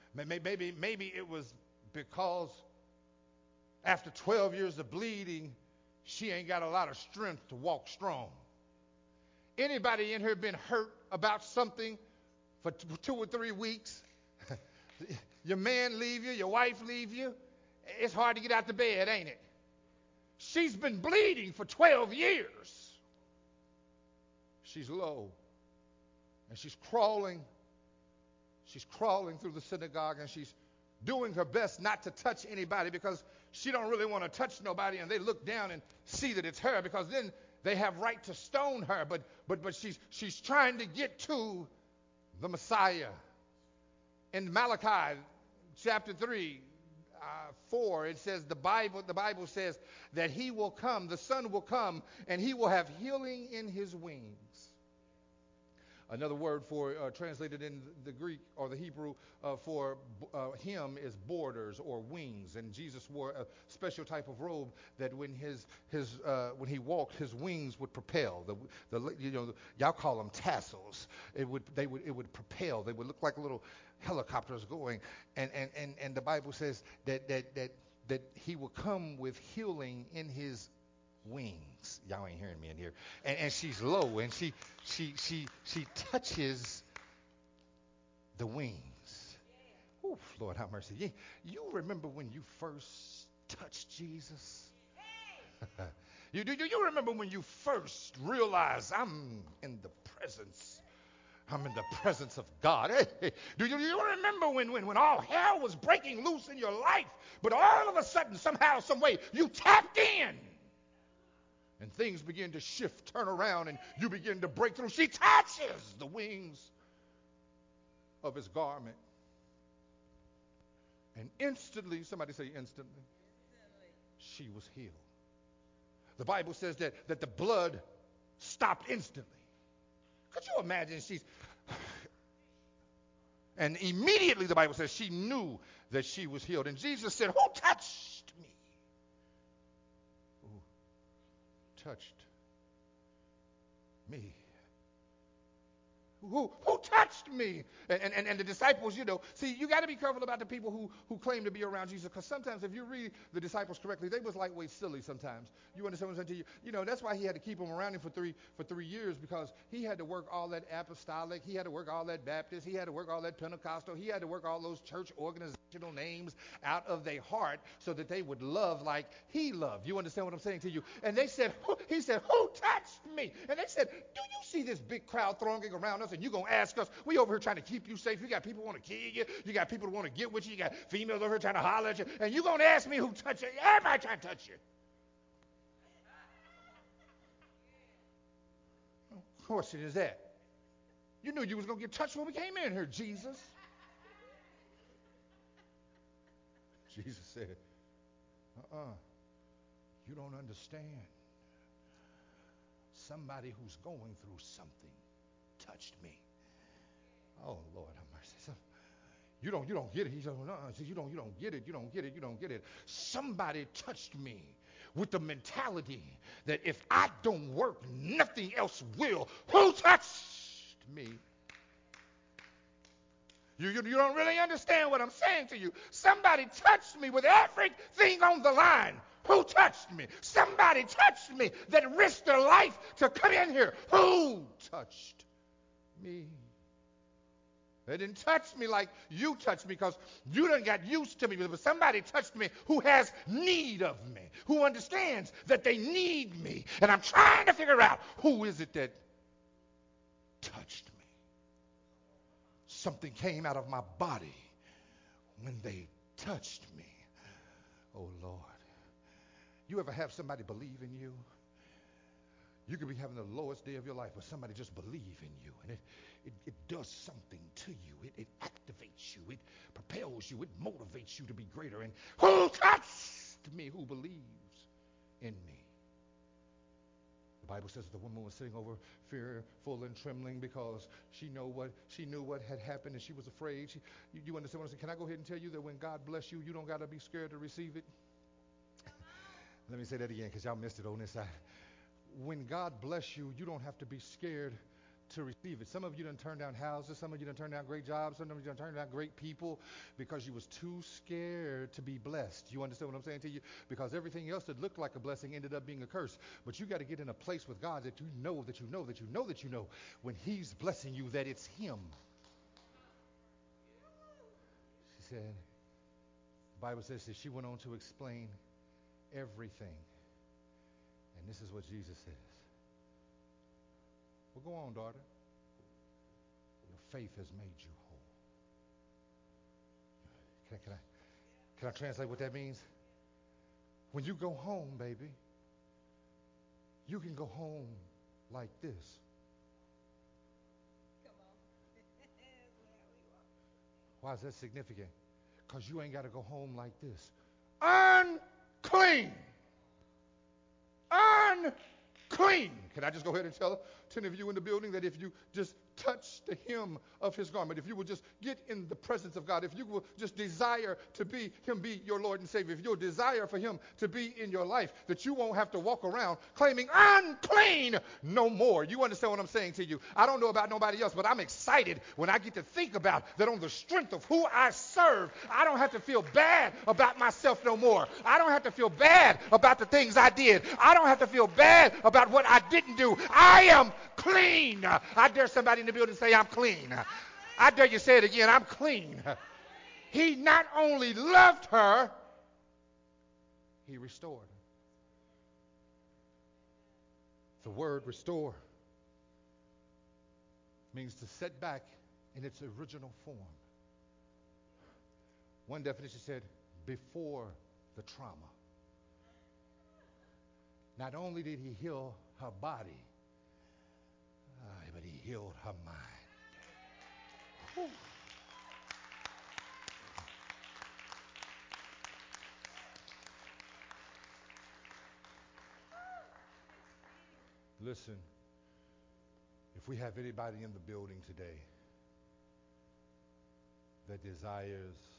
Maybe, maybe it was because after twelve years of bleeding, she ain't got a lot of strength to walk strong. Anybody in here been hurt about something for t- two or three weeks? Your man leave you, your wife leave you. It's hard to get out the bed, ain't it? She's been bleeding for twelve years. She's low. And she's crawling. She's crawling through the synagogue, and she's doing her best not to touch anybody because she don't really want to touch nobody, and they look down and see that it's her because then they have right to stone her. But but but she's she's trying to get to the Messiah. In Malachi chapter three, uh, four, it says the Bible the Bible says that he will come, the Son will come, and he will have healing in his wings. Another word for uh, translated in the Greek or the Hebrew uh, for uh, him is borders or wings, and Jesus wore a special type of robe that when his his uh, when he walked, his wings would propel. The the you know y'all call them tassels. It would they would it would propel. They would look like little helicopters going, and and and, and the Bible says that that that that he will come with healing in his wings. Y'all ain't hearing me in here. And, and she's low, and she she she she touches the wings. Oh, Lord have mercy. You, you remember when you first touched Jesus? you do you remember when you first realized I'm in the presence? I'm in the presence of God. Hey, do you, do you remember when, when, when all hell was breaking loose in your life, but all of a sudden, somehow, some way, you tapped in? And things begin to shift, turn around, and you begin to break through. She touches the wings of his garment. And instantly, somebody say instantly, she was healed. The Bible says that, that the blood stopped instantly. Could you imagine? She's, and immediately the Bible says she knew that she was healed. And Jesus said, who touched me? Who touched me? Who, who touched me? And, and, and the disciples, you know, see, you got to be careful about the people who, who claim to be around Jesus, because sometimes if you read the disciples correctly, they was lightweight silly sometimes. You understand what I'm saying to you? You know, that's why he had to keep them around him for three for three years, because he had to work all that apostolic, he had to work all that Baptist, he had to work all that Pentecostal, he had to work all those church organizational names out of their heart so that they would love like he loved. You understand what I'm saying to you? And they said, who, he said, who touched me? And they said, do you see this big crowd thronging around us, and you gonna ask us? We over here trying to keep you safe. You got people want to kill you. You got people that want to get with you. You got females over here trying to holler at you, and you gonna ask me who touched you? Everybody trying to touch you. Of course it is that. You knew you was gonna get touched when we came in here, Jesus. Jesus said, uh-uh, you don't understand. Somebody who's going through something touched me. Oh, Lord have mercy. So, you don't you don't get it. He said, no, you don't you don't get it. You don't get it. You don't get it. Somebody touched me with the mentality that if I don't work, nothing else will. Who touched me? You, you, you don't really understand what I'm saying to you. Somebody touched me with everything on the line. Who touched me? Somebody touched me that risked their life to come in here. Who touched me? They didn't touch me like you touched me, because you done got used to me. But somebody touched me who has need of me, who understands that they need me. And I'm trying to figure out, who is it that touched me? Something came out of my body when they touched me. Oh, Lord. You ever have somebody believe in you? You could be having the lowest day of your life, but somebody just believe in you, and it, it, it does something to you. It, it activates you. It propels you. It motivates you to be greater. And who touched me? Who believes in me? The Bible says the woman was sitting over fearful and trembling because she know what she knew what had happened, and she was afraid. She, you, you understand what I'm saying? Can I go ahead and tell you that when God bless you, you don't got to be scared to receive it? Let me say that again, because y'all missed it on this side. When God bless you, you don't have to be scared to receive it. Some of you done turned down houses. Some of you done turned down great jobs. Some of you done turned down great people because you was too scared to be blessed. You understand what I'm saying to you? Because everything else that looked like a blessing ended up being a curse. But you got to get in a place with God that you know, that you know, that you know, that you know, when he's blessing you, that it's him. She said, the Bible says that she went on to explain everything. And this is what Jesus says. Well, go on, daughter. Your faith has made you whole. Can I, can I, can I translate what that means? When you go home, baby, you can go home like this. Come on. Why is that significant? Because you ain't got to go home like this. Unclean. Unclean. Can I just go ahead and tell ten of you in the building that if you just touch the hem of his garment, if you will just get in the presence of God, if you will just desire to be him be your Lord and Savior, if you'll desire for him to be in your life, that you won't have to walk around claiming unclean no more. You understand what I'm saying to you? I don't know about nobody else, but I'm excited when I get to think about that on the strength of who I serve. I don't have to feel bad about myself no more. I don't have to feel bad about the things I did. I don't have to feel bad about what I didn't do. I am clean. I dare somebody in the building say, I'm clean. I dare you say it again, I'm clean. He not only loved her, he restored her. The word restore means to set back in its original form. One definition said, before the trauma. Not only did he heal her body, uh, but he healed her mind. Whew. Listen, if we have anybody in the building today that desires